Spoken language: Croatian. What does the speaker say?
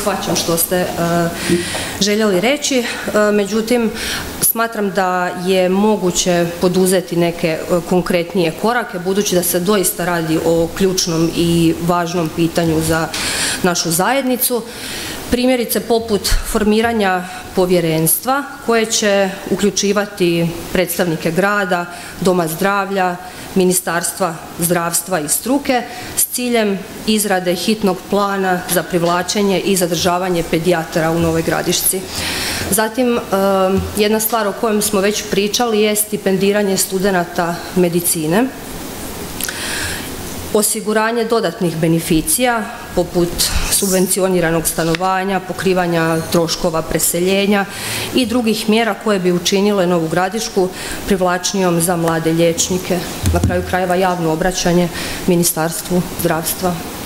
shvaćam što ste željeli reći, međutim smatram da je moguće poduzeti neke konkretnije korake, budući da se doista radi o ključnom i važnom pitanju za našu zajednicu. Primjerice poput formiranja povjerenstva koje će uključivati predstavnike grada, doma zdravlja, Ministarstva zdravstva i struke s ciljem izrade hitnog plana za privlačenje i zadržavanje pedijatara u Novoj Gradišci. Zatim, jedna stvar o kojoj smo već pričali je stipendiranje studenata medicine, osiguranje dodatnih beneficija poput subvencioniranog stanovanja, pokrivanja troškova preseljenja i drugih mjera koje bi učinile Novu Gradišku privlačnijom za mlade liječnike, na kraju krajeva javno obraćanje Ministarstvu zdravstva.